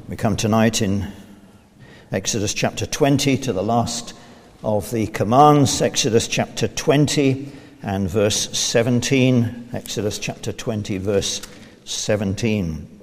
We come tonight in Exodus chapter 20 to the last of the commands, Exodus chapter 20 and verse 17. Exodus chapter 20, verse 17.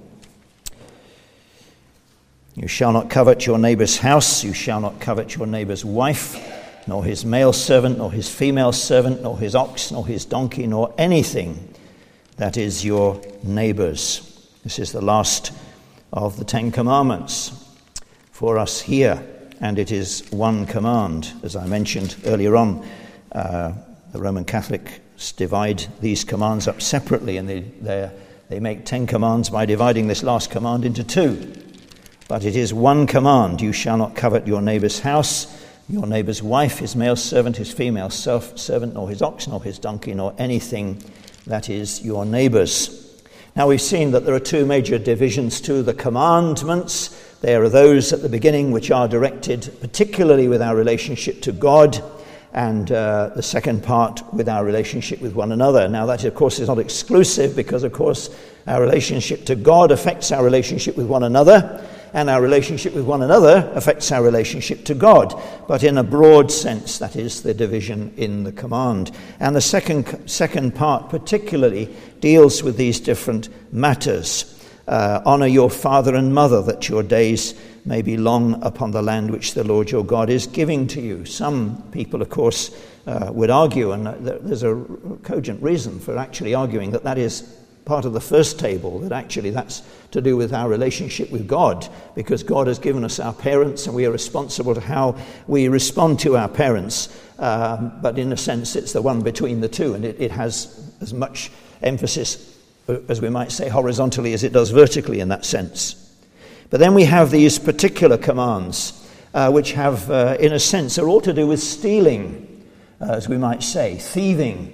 You shall not covet your neighbor's house, you shall not covet your neighbor's wife, nor his male servant, nor his female servant, nor his ox, nor his donkey, nor anything that is your neighbor's. This is the last of the Ten Commandments for us here, and it is one command. As I mentioned earlier on, the Roman Catholics divide these commands up separately, and they make 10 commands by dividing this last command into 2. But it is one command: you shall not covet your neighbor's house, your neighbor's wife, his male servant, his female servant, nor his ox, nor his donkey, nor anything that is your neighbor's. Now, we've seen that there are 2 major divisions to the commandments. There are those at the beginning which are directed particularly with our relationship to God, and the second part with our relationship with one another. Now, that, of course, is not exclusive, because, of course, our relationship to God affects our relationship with one another, and our relationship with one another affects our relationship to God. But in a broad sense, that is the division in the command. And the second part particularly deals with these different matters. Honor your father and mother, that your days may be long upon the land which the Lord your God is giving to you. Some people, of course, would argue, and there's a cogent reason for actually arguing, that is part of the first table, that actually that's to do with our relationship with God, because God has given us our parents and we are responsible to how we respond to our parents. But in a sense, it's the one between the two, and it has as much emphasis, as we might say, horizontally as it does vertically in that sense. But then we have these particular commands, which have, in a sense, are all to do with stealing, as we might say, thieving.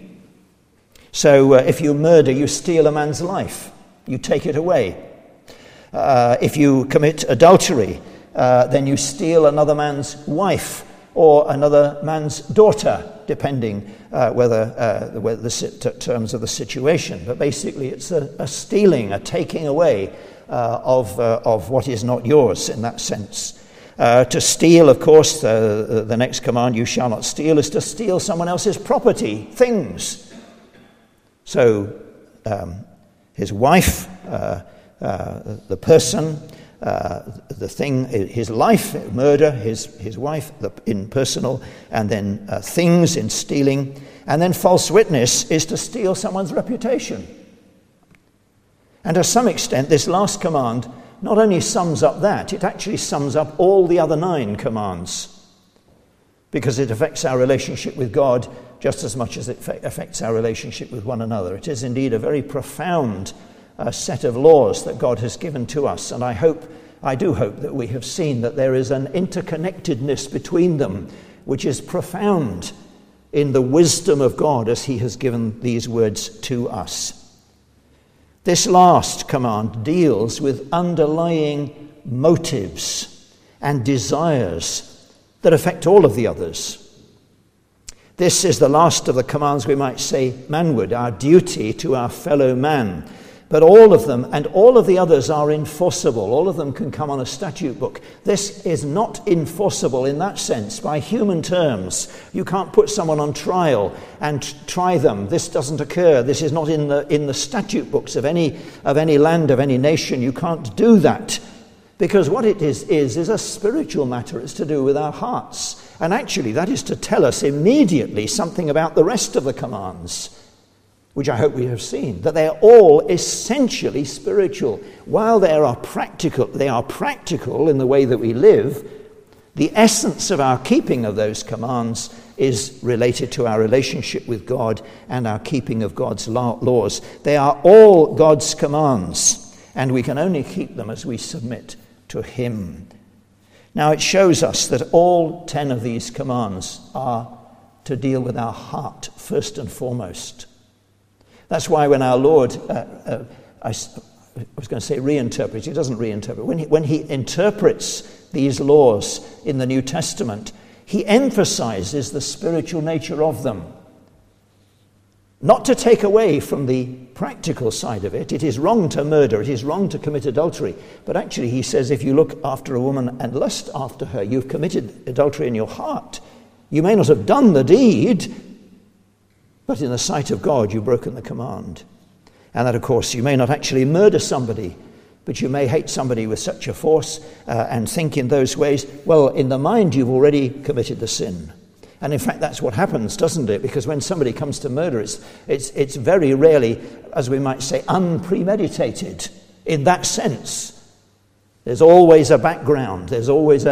So if you murder, you steal a man's life. You take it away. If you commit adultery, then you steal another man's wife or another man's daughter, depending whether the terms of the situation. But basically, it's a stealing, a taking away of what is not yours in that sense. To steal, of course, the next command, you shall not steal, is to steal someone else's property, things. So his wife, the person, the thing, his life, murder, his wife in personal, and then things in stealing. And then false witness is to steal someone's reputation. And to some extent, this last command not only sums up that, it actually sums up all the other 9 commands, because it affects our relationship with God just as much as it affects our relationship with one another. It is indeed a very profound set of laws that God has given to us, and I do hope that we have seen that there is an interconnectedness between them which is profound in the wisdom of God as he has given these words to us. This last command deals with underlying motives and desires that affect all of the others. This is the last of the commands, we might say, manward, our duty to our fellow man. But all of them and all of the others are enforceable. All of them can come on a statute book. This is not enforceable in that sense by human terms. You can't put someone on trial and try them. This doesn't occur. This is not in the statute books of any land, of any nation. You can't do that. Because what it is a spiritual matter. It's to do with our hearts. And actually, that is to tell us immediately something about the rest of the commands, which I hope we have seen, that they are all essentially spiritual. While they are practical in the way that we live, the essence of our keeping of those commands is related to our relationship with God and our keeping of God's laws. They are all God's commands, and we can only keep them as we submit to him. Now, it shows us that all 10 of these commands are to deal with our heart first and foremost. That's why when our Lord, I was going to say reinterprets, he doesn't reinterpret. When he interprets these laws in the New Testament, he emphasizes the spiritual nature of them. Not to take away from the practical side of it. It is wrong to murder. It is wrong to commit adultery. But actually, he says, if you look after a woman and lust after her, you've committed adultery in your heart. You may not have done the deed, but in the sight of God, you've broken the command. And that, of course, you may not actually murder somebody, but you may hate somebody with such a force and think in those ways. Well, in the mind, you've already committed the sin. And in fact, that's what happens, doesn't it? Because when somebody comes to murder, it's very rarely, as we might say, unpremeditated in that sense. There's always a background. There's always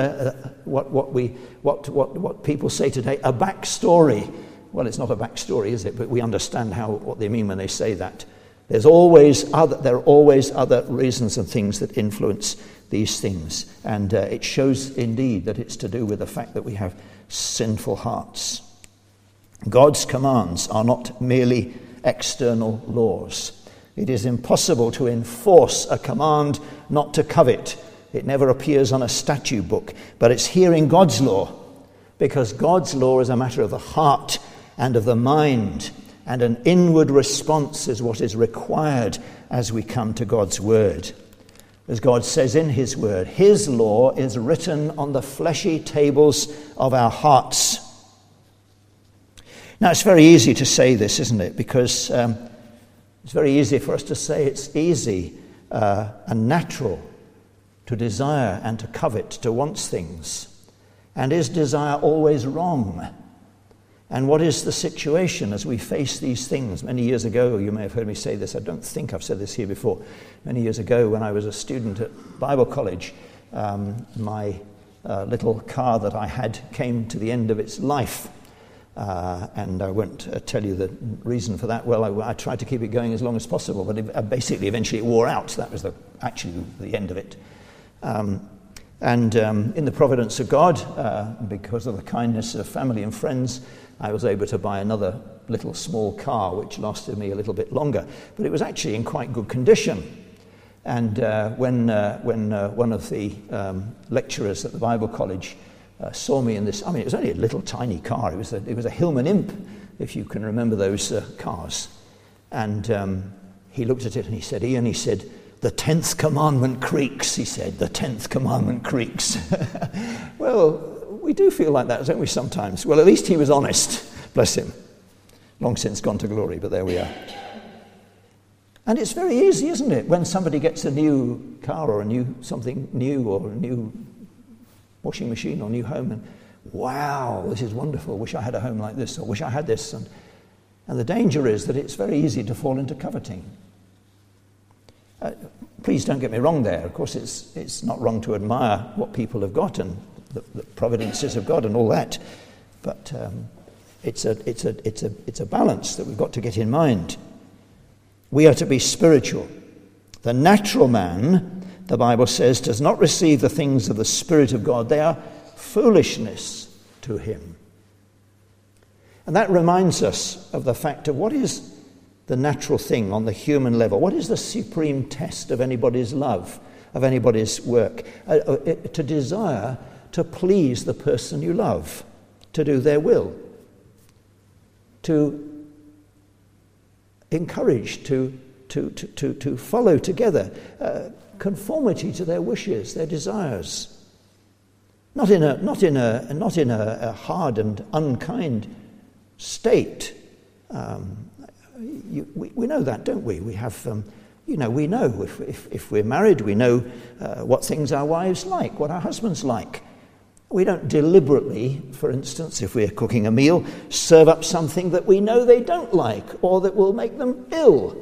what people say today, a backstory. Well, it's not a backstory, is it? But we understand what they mean when they say that. There are always other reasons and things that influence these things. And it shows indeed that it's to do with the fact that we have sinful hearts. God's commands are not merely external laws. It is impossible to enforce a command not to covet. It never appears on a statute book, but it's here in God's law, because God's law is a matter of the heart and of the mind, and an inward response is what is required as we come to God's word. As God says in his word, his law is written on the fleshy tables of our hearts. Now, it's very easy to say this, isn't it? Because it's very easy for us to say it's easy and natural to desire and to covet, to want things. And is desire always wrong? And what is the situation as we face these things? Many years ago, you may have heard me say this, I don't think I've said this here before. Many years ago, when I was a student at Bible college, my little car that I had came to the end of its life. And I won't tell you the reason for that. Well, I tried to keep it going as long as possible, but eventually it wore out. That was actually the end of it. And in the providence of God, because of the kindness of family and friends, I was able to buy another little small car, which lasted me a little bit longer. But it was actually in quite good condition. And when one of the lecturers at the Bible college saw me in this, it was only a little tiny car. It was a Hillman Imp, if you can remember those cars. And he looked at it and he said, "Ian," he said, "the 10th commandment creaks," he said. "The 10th commandment creaks." Well, we do feel like that, don't we, sometimes? Well, at least he was honest. Bless him. Long since gone to glory, but there we are. And it's very easy, isn't it, when somebody gets a new car or something new or a new washing machine or new home, and wow, this is wonderful, wish I had a home like this, or wish I had this. And the danger is that it's very easy to fall into coveting. Please don't get me wrong there. Of course, it's not wrong to admire what people have got and the providences of God and all that, but it's a balance that we've got to get in mind. We are to be spiritual. The natural man, the Bible says, does not receive the things of the Spirit of God. They are foolishness to him. And that reminds us of the fact of what is the natural thing on the human level. What is the supreme test of anybody's love, of anybody's work? To desire to please the person you love, to do their will, to encourage, to follow together, conformity to their wishes, their desires, not in a hard and unkind state. We know that, don't we? We have, we know if we're married, we know what things our wives like, what our husbands like. We don't deliberately, for instance, if we're cooking a meal, serve up something that we know they don't like or that will make them ill.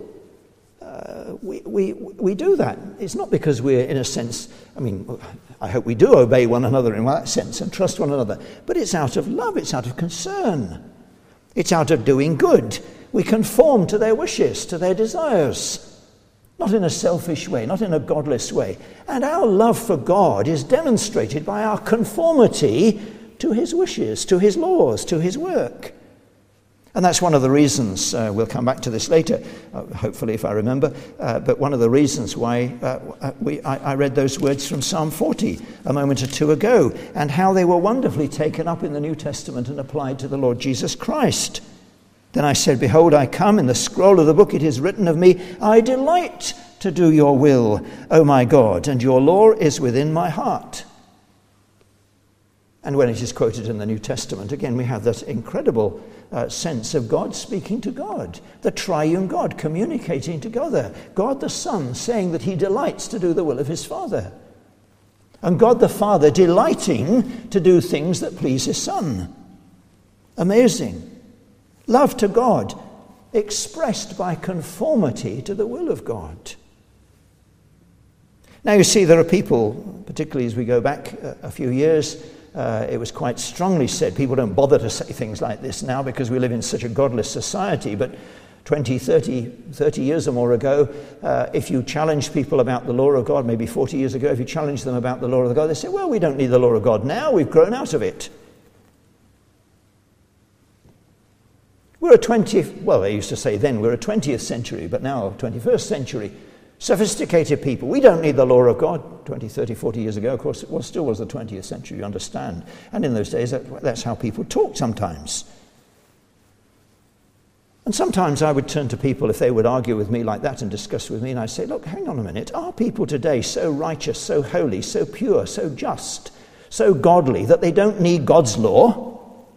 We do that. It's not because we're, in a sense, I hope we do obey one another in that sense and trust one another, but it's out of love, it's out of concern. It's out of doing good. We conform to their wishes, to their desires. Not in a selfish way, not in a godless way. And our love for God is demonstrated by our conformity to his wishes, to his laws, to his work. And that's one of the reasons, we'll come back to this later, hopefully if I remember, but one of the reasons why I read those words from Psalm 40 a moment or two ago, and how they were wonderfully taken up in the New Testament and applied to the Lord Jesus Christ. Then I said, behold, I come. In the scroll of the book it is written of me, I delight to do your will, O my God, and your law is within my heart. And when it is quoted in the New Testament, again, we have that incredible sense of God speaking to God, the triune God communicating together, God the Son saying that he delights to do the will of his Father, and God the Father delighting to do things that please his Son. Amazing. Love to God expressed by conformity to the will of God. Now you see, there are people, particularly as we go back a few years, it was quite strongly said, people don't bother to say things like this now because we live in such a godless society, but 20, 30 years or more ago, if you challenged people about the law of God, maybe 40 years ago, if you challenged them about the law of God, they say, well, we don't need the law of God now, we've grown out of it. We're a 20th, well, they used to say then we're a 20th century, but now 21st century, sophisticated people. We don't need the law of God. 20, 30, 40 years ago, of course, it still was the 20th century, you understand. And in those days, that's how people talked sometimes. And sometimes I would turn to people if they would argue with me like that and discuss with me, and I'd say, look, hang on a minute. Are people today so righteous, so holy, so pure, so just, so godly that they don't need God's law?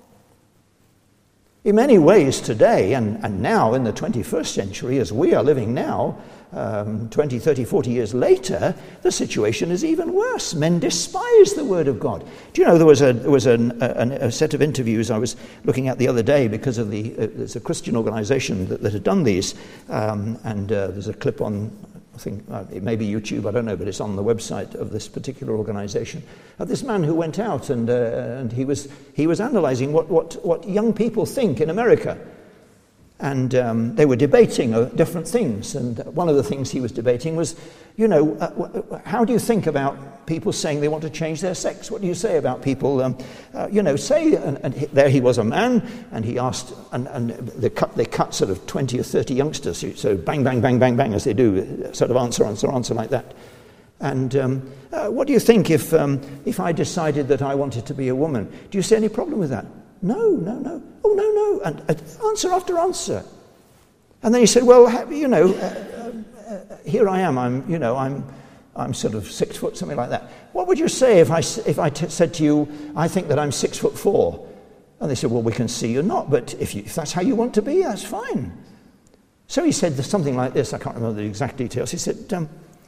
In many ways today, and now in the 21st century, as we are living now, 20, 30, 40 years later, the situation is even worse. Men despise the word of God. Do you know, there was a set of interviews I was looking at the other day because of there's a Christian organization that had done these, and there's a clip on, I think it may be YouTube, I don't know, but it's on the website of this particular organization, of this man who went out and he was analyzing what young people think in America. And they were debating different things. And one of the things he was debating was, how do you think about people saying they want to change their sex? What do you say about people, say, and there he was a man, and he asked, and they cut sort of 20 or 30 youngsters, so bang, bang, bang, bang, bang, as they do, sort of answer like that. And what do you think if I decided that I wanted to be a woman? Do you see any problem with that? No. Oh, no. And answer after answer. And then he said, well, here I am. I'm sort of 6 foot, something like that. What would you say if I said to you, I think that I'm 6'4"? And they said, well, we can see you're not, but if that's how you want to be, that's fine. So he said something like this. I can't remember the exact details. He said,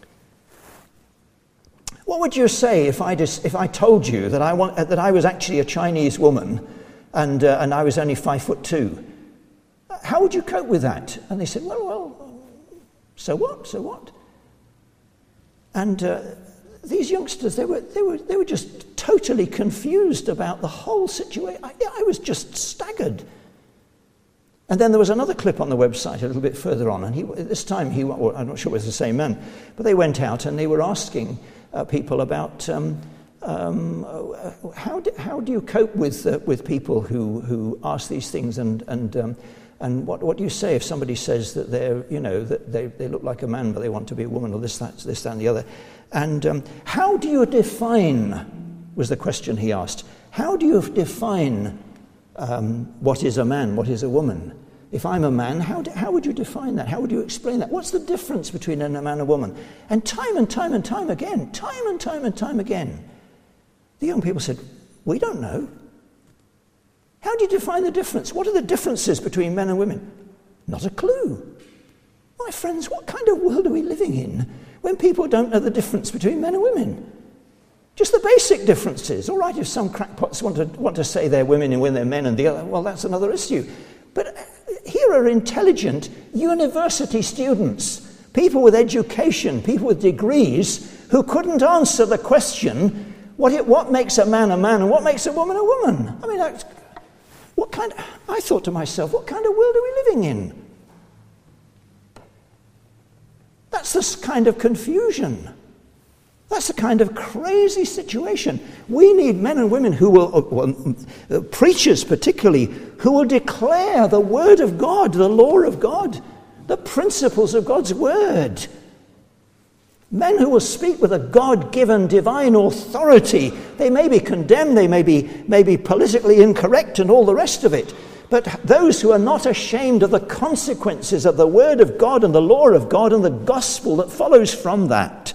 what would you say if I told you that I was actually a Chinese woman and I was only 5'2"? How would you cope with that? And they said, well, so what? And these youngsters, they were just totally confused about the whole situation. I was just staggered. And then there was another clip on the website a little bit further on, and I'm not sure it was the same man, but they went out and they were asking people about how do you cope with people who ask these things, and what do you say if somebody says that they look like a man but they want to be a woman, or this, that, and the other? And how do you define, was the question he asked, how do you define what is a man, what is a woman? If I'm a man, how would you define that? How would you explain that? What's the difference between a man and a woman? And time again, the young people said, we don't know. How do you define the difference? What are the differences between men and women? Not a clue. My friends, what kind of world are we living in when people don't know the difference between men and women? Just the basic differences. All right, if some crackpots want to say they're women and when they're men and the other, well, that's another issue. But here are intelligent university students, people with education, people with degrees, who couldn't answer the question, what makes a man and what makes a woman? I mean, I thought to myself, what kind of world are we living in? That's this kind of confusion. That's the kind of crazy situation. We need men and women who will, preachers particularly, who will declare the word of God, the law of God, the principles of God's word. Men who will speak with a God-given divine authority. They may be condemned, they may be politically incorrect and all the rest of it, but those who are not ashamed of the consequences of the Word of God and the law of God and the gospel that follows from that.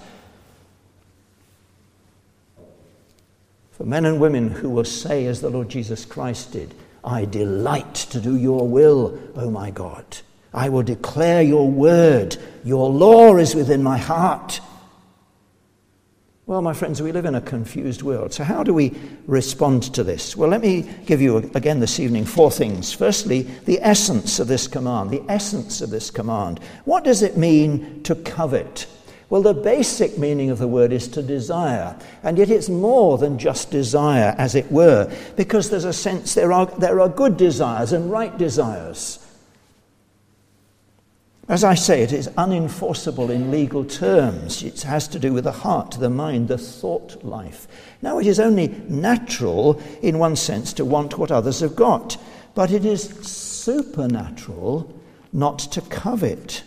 For men and women who will say, as the Lord Jesus Christ did, I delight to do your will, O my God. I will declare your word. Your law is within my heart. Well, my friends, we live in a confused world. So how do we respond to this? Well, let me give you again this evening 4 things. Firstly, the essence of this command. The essence of this command. What does it mean to covet? Well, the basic meaning of the word is to desire, and yet it's more than just desire, as it were, because there's a sense there are good desires and right desires. As I say, it is unenforceable in legal terms. It has to do with the heart, the mind, the thought life. Now, it is only natural, in one sense, to want what others have got, but it is supernatural not to covet.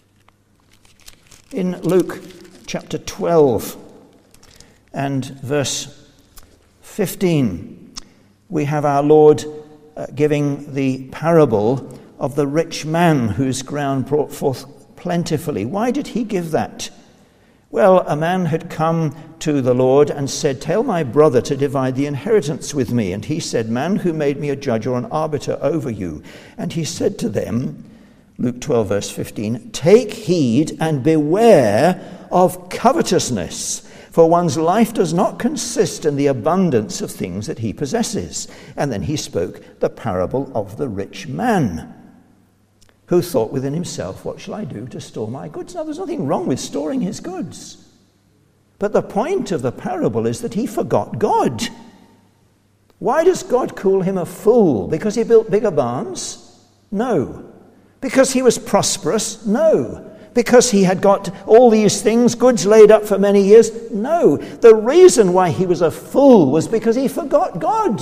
In Luke chapter 12 and verse 15, we have our Lord giving the parable of the rich man whose ground brought forth plentifully. Why did he give that? Well, a man had come to the Lord and said, tell my brother to divide the inheritance with me. And he said, man, who made me a judge or an arbiter over you? And he said to them, Luke 12, verse 15, take heed and beware of covetousness, for one's life does not consist in the abundance of things that he possesses. And then he spoke the parable of the rich man, who thought within himself, what shall I do to store my goods? Now, there's nothing wrong with storing his goods. But the point of the parable is that he forgot God. Why does God call him a fool? Because he built bigger barns? No. Because he was prosperous? No. Because he had got all these things, goods laid up for many years? No. The reason why he was a fool was because he forgot God.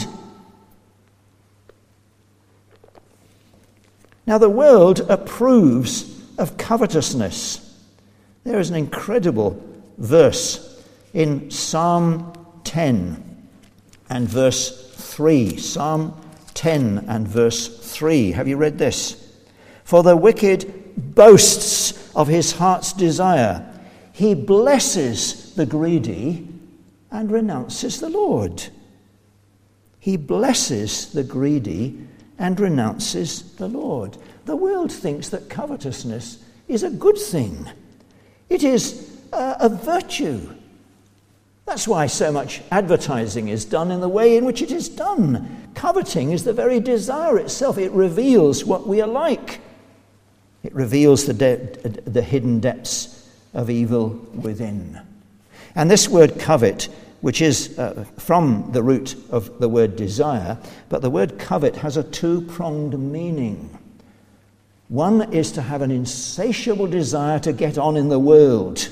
Now, the world approves of covetousness. There is an incredible verse in Psalm 10 and verse 3. Psalm 10 and verse 3. Have you read this? For the wicked boasts of his heart's desire. He blesses the greedy and renounces the Lord. He blesses the greedy and renounces the Lord. The world thinks that covetousness is a good thing. It is a virtue. That's why so much advertising is done in the way in which it is done. Coveting is the very desire itself. It reveals what we are like. It reveals the hidden depths of evil within. And this word covet, which is from the root of the word desire, but the word covet has a two-pronged meaning. One is to have an insatiable desire to get on in the world,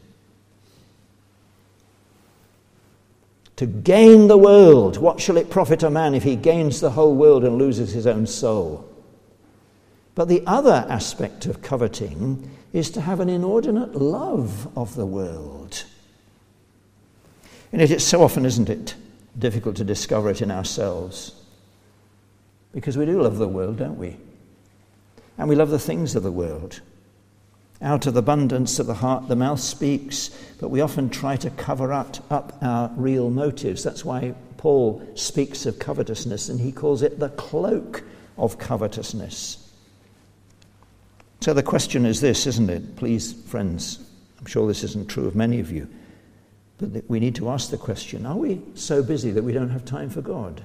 to gain the world. What shall it profit a man if he gains the whole world and loses his own soul? But the other aspect of coveting is to have an inordinate love of the world. And yet it's so often, isn't it, difficult to discover it in ourselves. Because we do love the world, don't we? And we love the things of the world. Out of the abundance of the heart, the mouth speaks, but we often try to cover up our real motives. That's why Paul speaks of covetousness, and he calls it the cloak of covetousness. So the question is this, isn't it? Please, friends, I'm sure this isn't true of many of you, but we need to ask the question, are we so busy that we don't have time for God?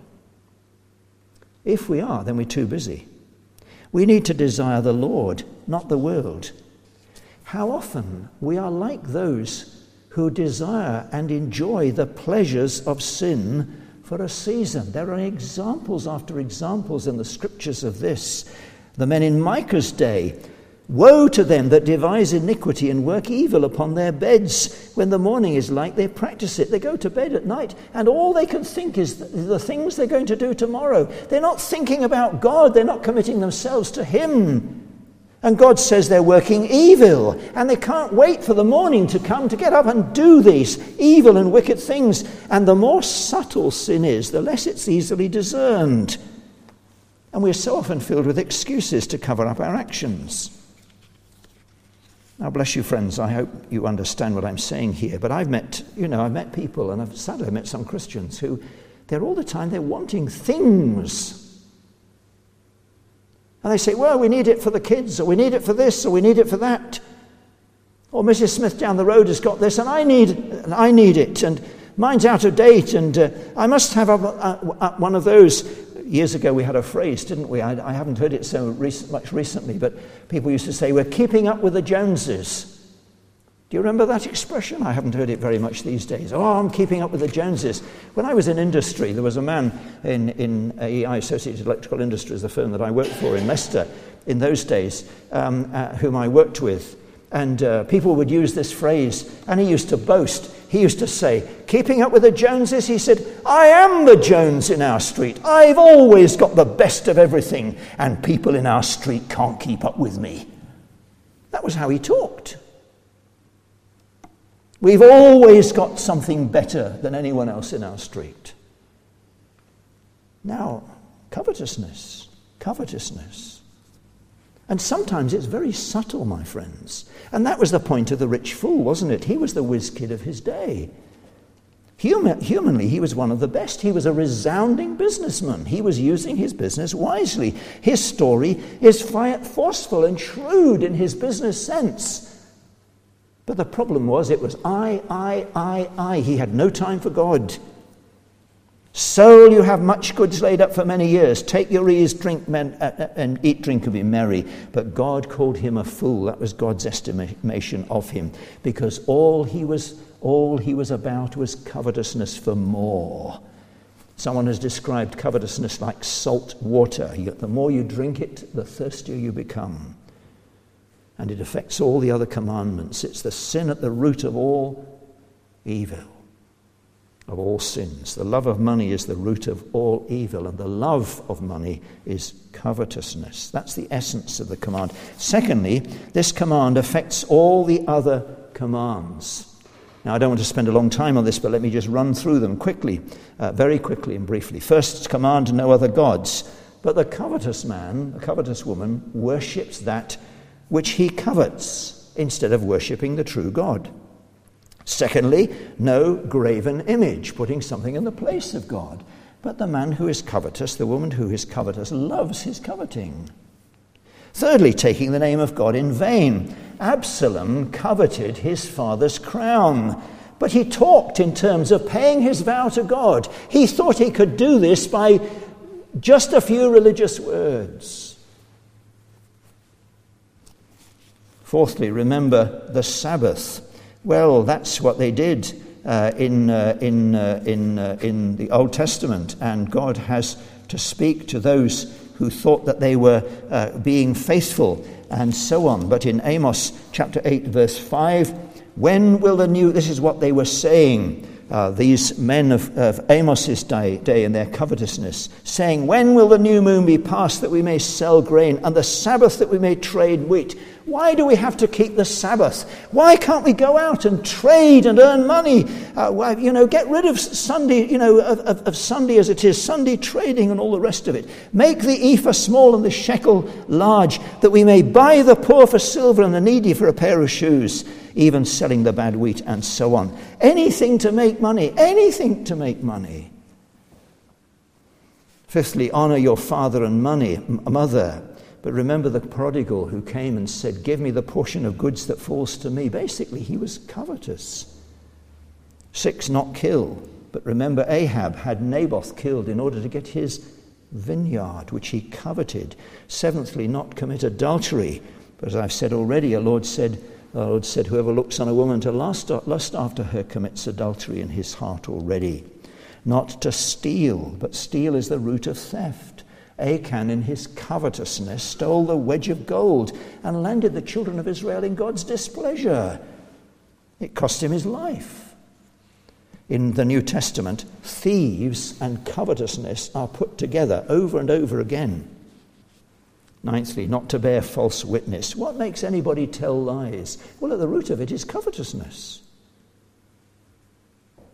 If we are, then we're too busy. We need to desire the Lord, not the world. How often we are like those who desire and enjoy the pleasures of sin for a season. There are examples after examples in the scriptures of this. The men in Micah's day, woe to them that devise iniquity and work evil upon their beds. When the morning is light, they practice it. They go to bed at night, and all they can think is the things they're going to do tomorrow. They're not thinking about God. They're not committing themselves to Him. And God says they're working evil, and they can't wait for the morning to come to get up and do these evil and wicked things. And the more subtle sin is, the less it's easily discerned. And we're so often filled with excuses to cover up our actions. Now, bless you, friends, I hope you understand what I'm saying here. But I've met people, and I've met some Christians who, they're all the time, they're wanting things. And they say, well, we need it for the kids, or we need it for this, or we need it for that. Or Mrs. Smith down the road has got this, and I need it, and mine's out of date, and I must have one of those. Years ago we had a phrase, didn't we? I haven't heard it so much recently, but people used to say, we're keeping up with the Joneses. Do you remember that expression? I haven't heard it very much these days. Oh, I'm keeping up with the Joneses. When I was in industry, there was a man in AEI, Associated Electrical Industries, the firm that I worked for in Leicester in those days, whom I worked with. And people would use this phrase, and he used to boast. He used to say, keeping up with the Joneses, he said, I am the Jones in our street. I've always got the best of everything, and people in our street can't keep up with me. That was how he talked. We've always got something better than anyone else in our street. Now, covetousness. And sometimes it's very subtle, my friends. And that was the point of the rich fool, wasn't it? He was the whiz kid of his day. Humanly, he was one of the best. He was a resounding businessman. He was using his business wisely. His story is forceful and shrewd in his business sense. But the problem was, it was I. He had no time for God. Soul, you have much goods laid up for many years. Take your ease, and eat, drink, and be merry. But God called him a fool. That was God's estimation of him, because all he was about was covetousness for more. Someone has described covetousness like salt water. The more you drink it, the thirstier you become. And it affects all the other commandments. It's the sin at the root of all evil, of all sins. The love of money is the root of all evil, and the love of money is covetousness. That's the essence of the command. Secondly, this command affects all the other commands. Now, I don't want to spend a long time on this, but let me just run through them quickly, very quickly and briefly. First command, no other gods. But the covetous man, the covetous woman, worships that which he covets instead of worshipping the true God. Secondly, no graven image, putting something in the place of God. But the man who is covetous, the woman who is covetous, loves his coveting. Thirdly, taking the name of God in vain. Absalom coveted his father's crown, but he talked in terms of paying his vow to God. He thought he could do this by just a few religious words. Fourthly, remember the Sabbath. Well, that's what they did in the Old Testament, and God has to speak to those who thought that they were being faithful, and so on. But in Amos chapter 8, verse 5, when will this is what they were saying, these men of Amos's day in their covetousness, saying, when will the new moon be passed that we may sell grain, and the Sabbath that we may trade wheat? Why do we have to keep the Sabbath? Why can't we go out and trade and earn money? Get rid of Sunday, of Sunday as it is, Sunday trading and all the rest of it. Make the ephah small and the shekel large, that we may buy the poor for silver and the needy for a pair of shoes, even selling the bad wheat and so on. Anything to make money. Fifthly, honor your father and mother. But remember the prodigal who came and said, give me the portion of goods that falls to me. Basically, he was covetous. 6, not kill. But remember, Ahab had Naboth killed in order to get his vineyard, which he coveted. 7thly, not commit adultery. But as I've said already, the Lord said, whoever looks on a woman to lust after her commits adultery in his heart already. Not to steal, but steal is the root of theft. Achan, in his covetousness, stole the wedge of gold and landed the children of Israel in God's displeasure. It cost him his life. In the New Testament, thieves and covetousness are put together over and over again. 9thly, not to bear false witness. What makes anybody tell lies? Well, at the root of it is covetousness.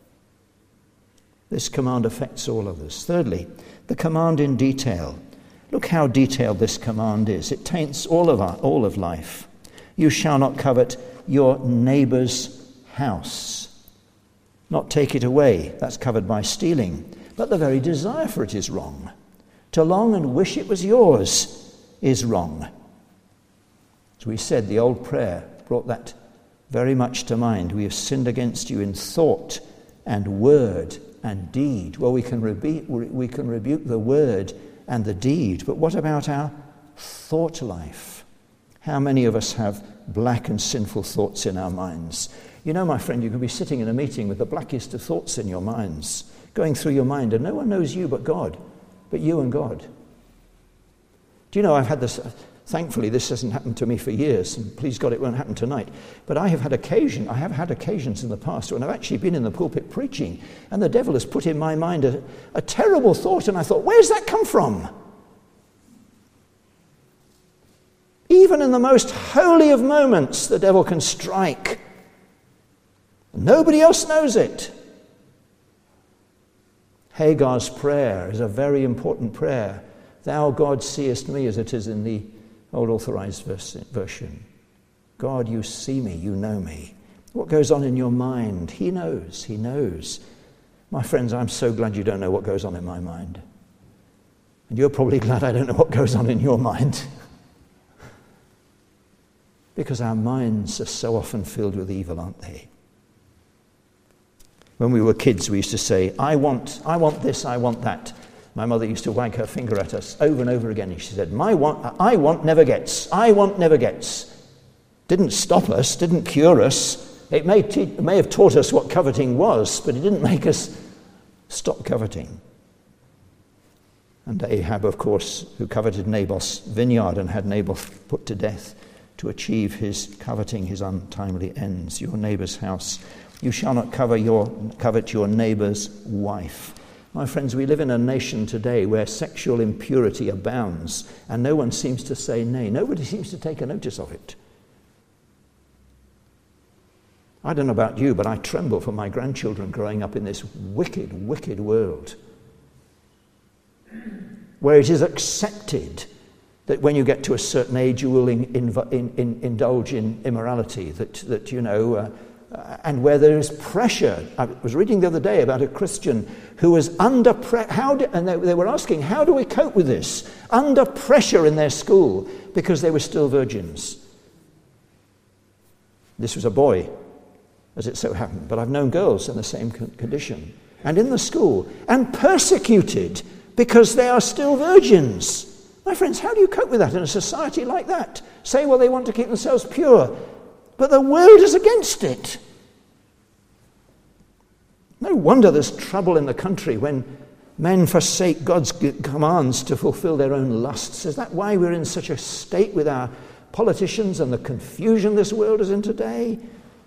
This command affects all others. Thirdly, the command in detail. Look how detailed this command is. It taints all of life. You shall not covet your neighbour's house. Not take it away. That's covered by stealing. But the very desire for it is wrong. To long and wish it was yours is wrong. As we said, the old prayer brought that very much to mind. We have sinned against you in thought and word and deed. Well, we can rebuke the word and the deed, but what about our thought life? How many of us have black and sinful thoughts in our minds? You know, my friend, you can be sitting in a meeting with the blackest of thoughts in your minds, going through your mind, and no one knows you but God, but you and God. Do you know, I've had this, thankfully this hasn't happened to me for years, and please God it won't happen tonight, but I have had occasions in the past when I've actually been in the pulpit preaching, and the devil has put in my mind a terrible thought, and I thought, where's that come from? Even in the most holy of moments, the devil can strike. Nobody else knows it. Hagar's prayer is a very important prayer. Thou, God, seest me, as it is in the Old Authorized version. God, you see me, you know me. What goes on in your mind? He knows, he knows. My friends, I'm so glad you don't know what goes on in my mind. And you're probably glad I don't know what goes on in your mind. Because our minds are so often filled with evil, aren't they? When we were kids, we used to say, I want this, I want that. My mother used to wag her finger at us over and over again. And she said, I want never gets. I want never gets. Didn't stop us, didn't cure us. It may have taught us what coveting was, but it didn't make us stop coveting. And Ahab, of course, who coveted Naboth's vineyard and had Naboth put to death to achieve his coveting, his untimely ends. Your neighbour's house. You shall not covet your neighbour's wife. My friends, we live in a nation today where sexual impurity abounds, and no one seems to say nay. Nobody seems to take a notice of it. I don't know about you, but I tremble for my grandchildren growing up in this wicked, wicked world, where it is accepted that when you get to a certain age you will indulge in immorality, that you know, and where there is pressure. I was reading the other day about a Christian who was under pressure, and they were asking, how do we cope with this? Under pressure in their school because they were still virgins. This was a boy, as it so happened, but I've known girls in the same condition, and in the school, and persecuted because they are still virgins. My friends, how do you cope with that in a society like that? Say, well, they want to keep themselves pure, but the world is against it. No wonder there's trouble in the country when men forsake God's commands to fulfill their own lusts. Is that why we're in such a state with our politicians and the confusion this world is in today?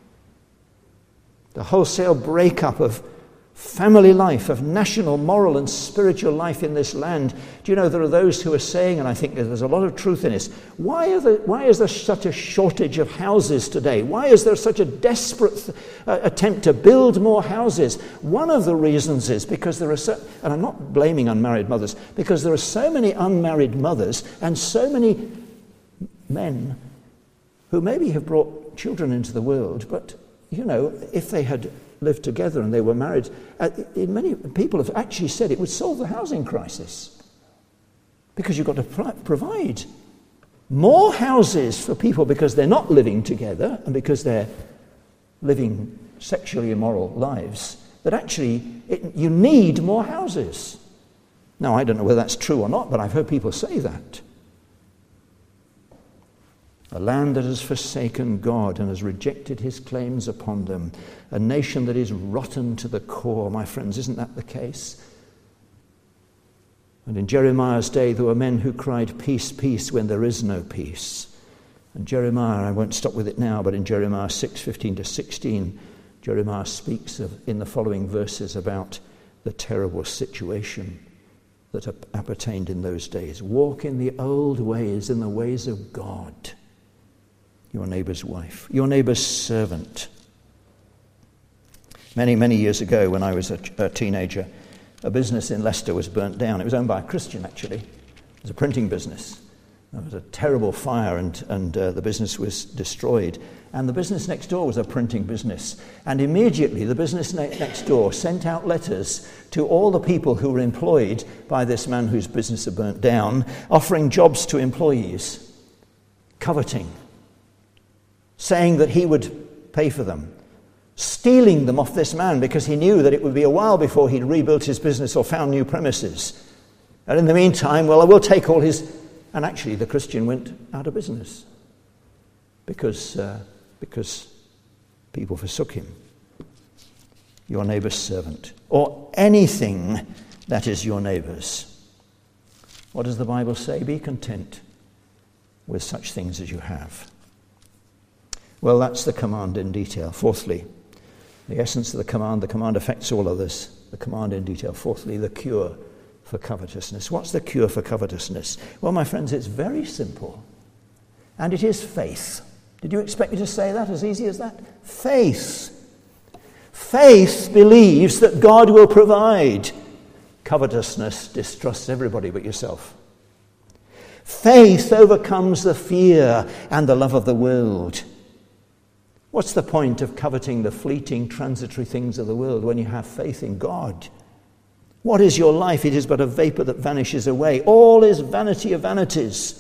The wholesale breakup of family life, of national, moral and spiritual life in this land. Do you know there are those who are saying, and I think there's a lot of truth in this, why is there such a shortage of houses today? Why is there such a desperate attempt to build more houses? One of the reasons is because there are and I'm not blaming unmarried mothers, because there are so many unmarried mothers and so many men who maybe have brought children into the world, but you know, if they had lived together and they were married, many people have actually said it would solve the housing crisis, because you've got to provide more houses for people because they're not living together and because they're living sexually immoral lives, that actually you need more houses. Now, I don't know whether that's true or not, but I've heard people say that. A land that has forsaken God and has rejected his claims upon them. A nation that is rotten to the core, my friends. Isn't that the case? And in Jeremiah's day, there were men who cried, peace, peace, when there is no peace. And Jeremiah, I won't stop with it now, but in Jeremiah 6:15-16, Jeremiah speaks in the following verses about the terrible situation that appertained in those days. Walk in the old ways, in the ways of God. Your neighbour's wife, your neighbour's servant. Many, many years ago, when I was a teenager, a business in Leicester was burnt down. It was owned by a Christian, actually. It was a printing business. There was a terrible fire and the business was destroyed. And the business next door was a printing business. And immediately the business next door sent out letters to all the people who were employed by this man whose business had burnt down, offering jobs to employees, coveting, saying that he would pay for them, stealing them off this man because he knew that it would be a while before he'd rebuilt his business or found new premises. And in the meantime, well, I will take all his... And actually the Christian went out of business because people forsook him. Your neighbour's servant, or anything that is your neighbour's. What does the Bible say? Be content with such things as you have. Well, that's the command in detail. Fourthly, the essence of the command affects all others. The command in detail. Fourthly, the cure for covetousness. What's the cure for covetousness? Well, my friends, it's very simple. And it is faith. Did you expect me to say that as easy as that? Faith. Faith believes that God will provide. Covetousness distrusts everybody but yourself. Faith overcomes the fear and the love of the world. What's the point of coveting the fleeting, transitory things of the world when you have faith in God? What is your life? It is but a vapor that vanishes away. All is vanity of vanities.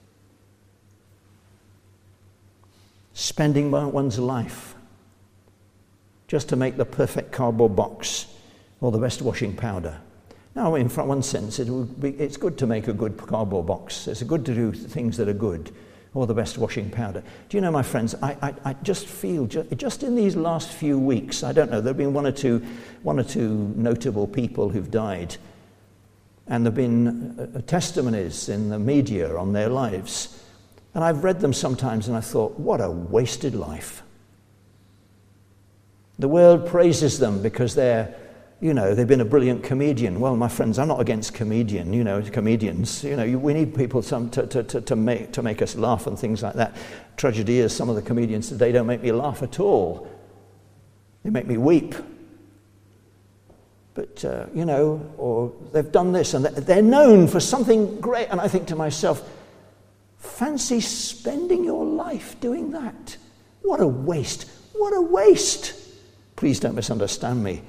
Spending one's life just to make the perfect cardboard box or the best washing powder. Now, in one sense, it's good to make a good cardboard box. It's good to do things that are good, or the best washing powder. Do you know, my friends, I just feel, just in these last few weeks, I don't know, there have been one or two notable people who've died, and there have been testimonies in the media on their lives, and I've read them sometimes and I thought, what a wasted life. The world praises them because they've been a brilliant comedian. Well, my friends, I'm not against comedians. We need people to make us laugh and things like that. Tragedy is some of the comedians today don't make me laugh at all. They make me weep. But, or they've done this and they're known for something great. And I think to myself, fancy spending your life doing that. What a waste. What a waste. Please don't misunderstand me.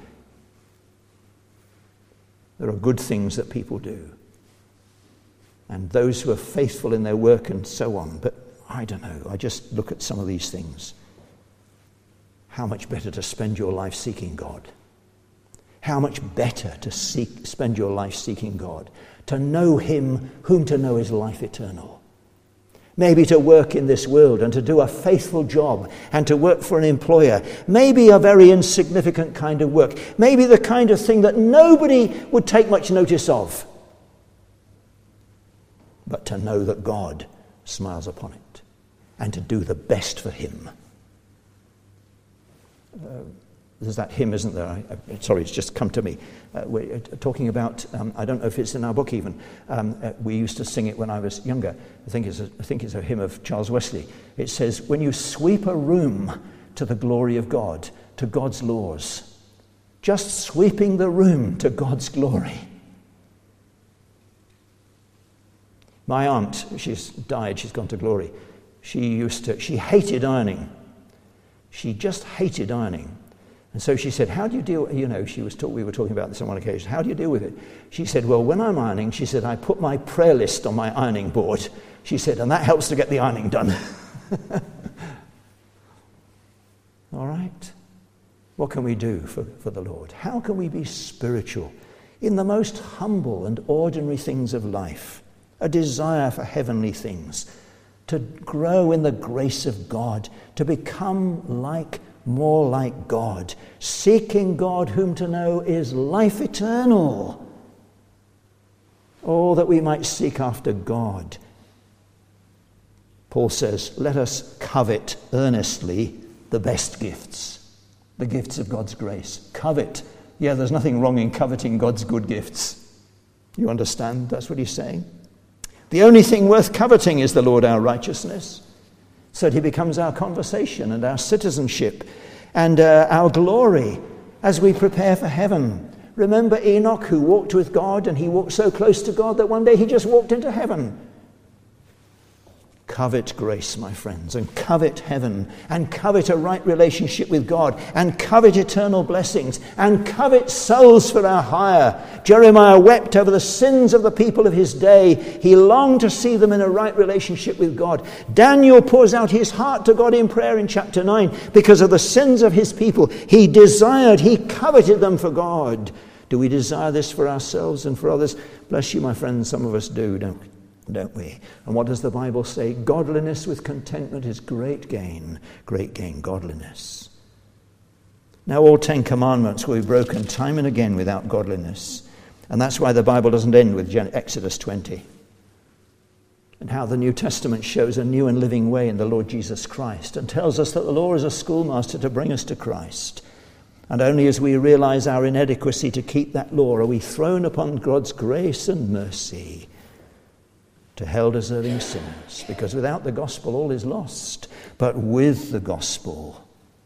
There are good things that people do. And those who are faithful in their work and so on. But I don't know. I just look at some of these things. How much better to spend your life seeking God. How much better to spend your life seeking God. To know Him, whom to know is life eternal. Maybe to work in this world and to do a faithful job and to work for an employer. Maybe a very insignificant kind of work. Maybe the kind of thing that nobody would take much notice of. But to know that God smiles upon it and to do the best for Him. There's that hymn, isn't there? Sorry, it's just come to me. We're talking about, I don't know if it's in our book even. We used to sing it when I was younger. I think it's a hymn of Charles Wesley. It says, when you sweep a room to the glory of God, to God's laws, just sweeping the room to God's glory. My aunt, she's died, she's gone to glory. She hated ironing. She just hated ironing. And so she said, how do you deal, we were talking about this on one occasion, how do you deal with it? She said, well, when I'm ironing, she said, I put my prayer list on my ironing board. She said, and that helps to get the ironing done. All right. What can we do for the Lord? How can we be spiritual in the most humble and ordinary things of life? A desire for heavenly things, to grow in the grace of God, to become more like God, seeking God whom to know is life eternal. Oh, that we might seek after God. Paul says, let us covet earnestly the best gifts, the gifts of God's grace. Covet. Yeah, there's nothing wrong in coveting God's good gifts. You understand? That's what he's saying. The only thing worth coveting is the Lord our righteousness, so that He becomes our conversation and our citizenship and our glory as we prepare for heaven. Remember Enoch, who walked with God, and he walked so close to God that one day he just walked into heaven. Covet grace, my friends, and covet heaven, and covet a right relationship with God, and covet eternal blessings, and covet souls for our hire. Jeremiah wept over the sins of the people of his day. He longed to see them in a right relationship with God. Daniel pours out his heart to God in prayer in chapter 9 because of the sins of his people. He coveted them for God. Do we desire this for ourselves and for others? Bless you, my friends, some of us do, don't we? And what does the Bible say? Godliness with contentment is great gain, godliness. Now, all 10 commandments will be broken time and again without godliness. And that's why the Bible doesn't end with Exodus 20. And how the New Testament shows a new and living way in the Lord Jesus Christ and tells us that the law is a schoolmaster to bring us to Christ. And only as we realize our inadequacy to keep that law are we thrown upon God's grace and mercy to hell-deserving sinners, because without the gospel all is lost. But with the gospel,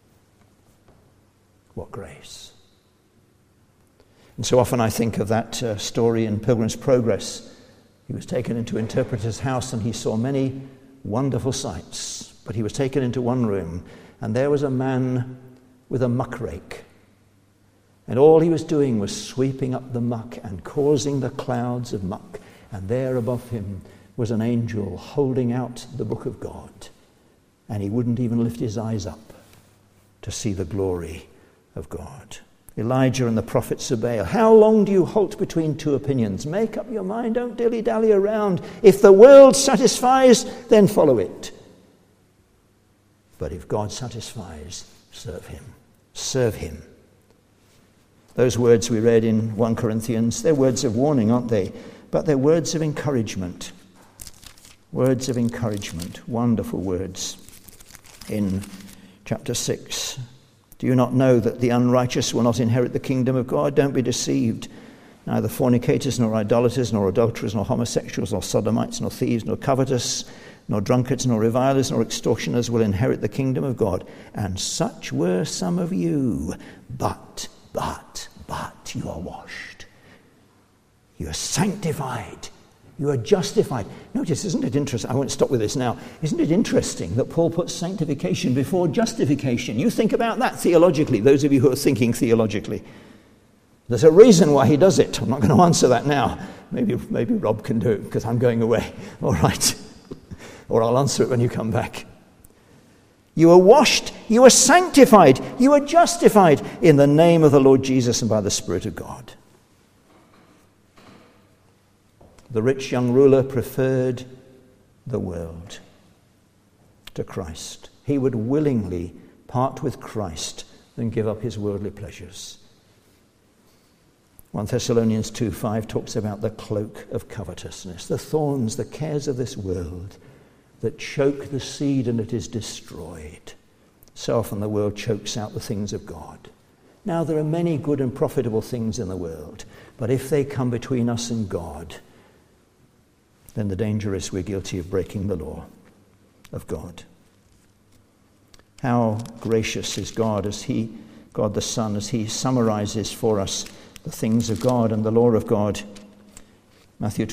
what grace. And so often I think of that story in Pilgrim's Progress. He was taken into Interpreter's house and he saw many wonderful sights, but he was taken into one room and there was a man with a muck rake. And all he was doing was sweeping up the muck and causing the clouds of muck. And there above him was an angel holding out the book of God. And he wouldn't even lift his eyes up to see the glory of God. Elijah and the prophets of Baal. How long do you halt between two opinions? Make up your mind, don't dilly-dally around. If the world satisfies, then follow it. But if God satisfies, serve him. Serve him. Those words we read in 1 Corinthians, they're words of warning, aren't they? But they're words of encouragement. Words of encouragement, wonderful words. In chapter 6, do you not know that the unrighteous will not inherit the kingdom of God? Don't be deceived. Neither fornicators, nor idolaters, nor adulterers, nor homosexuals, nor sodomites, nor thieves, nor covetous, nor drunkards, nor revilers, nor extortioners will inherit the kingdom of God. And such were some of you. But you are washed. You are sanctified. You are justified. Notice, isn't it interesting? I won't stop with this now. Isn't it interesting that Paul puts sanctification before justification? You think about that theologically, those of you who are thinking theologically. There's a reason why he does it. I'm not going to answer that now. Maybe Rob can do it because I'm going away. All right. Or I'll answer it when you come back. You are washed, you are sanctified, you are justified in the name of the Lord Jesus and by the Spirit of God. The rich young ruler preferred the world to Christ. He would willingly part with Christ than give up his worldly pleasures. 1 Thessalonians 2:5 talks about the cloak of covetousness, the thorns, the cares of this world that choke the seed and it is destroyed. So often the world chokes out the things of God. Now there are many good and profitable things in the world, but if they come between us and God, then the danger is we're guilty of breaking the law of God. How gracious is God God the Son, as he summarizes for us the things of God and the law of God. Matthew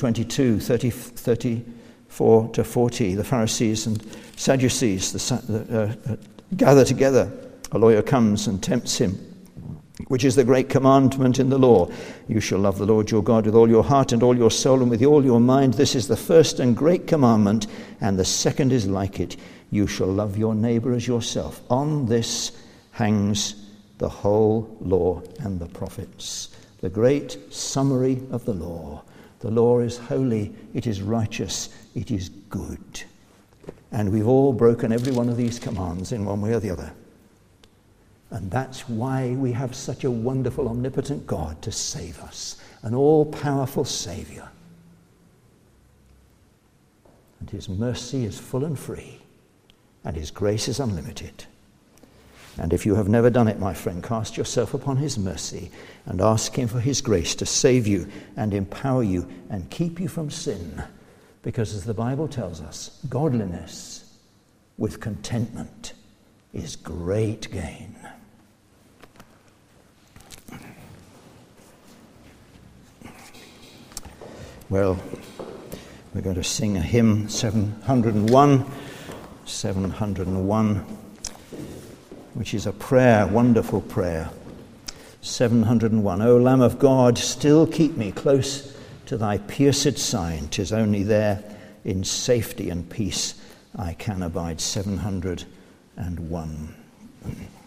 22:34 to 40, the Pharisees and Sadducees gather together. A lawyer comes and tempts him. Which is the great commandment in the law? You shall love the Lord your God with all your heart and all your soul and with all your mind. This is the first and great commandment, and the second is like it. You shall love your neighbor as yourself. On this hangs the whole law and the prophets. The great summary of the law. The law is holy, it is righteous, it is good. And we've all broken every one of these commands in one way or the other. And that's why we have such a wonderful, omnipotent God to save us, an all-powerful Savior. And his mercy is full and free, and his grace is unlimited. And if you have never done it, my friend, cast yourself upon his mercy and ask him for his grace to save you and empower you and keep you from sin. Because as the Bible tells us, godliness with contentment is great gain. Well, we're going to sing a hymn, 701, which is a prayer, wonderful prayer. 701. O Lamb of God, still keep me close to thy pierced side. 'Tis only there in safety and peace I can abide. 701.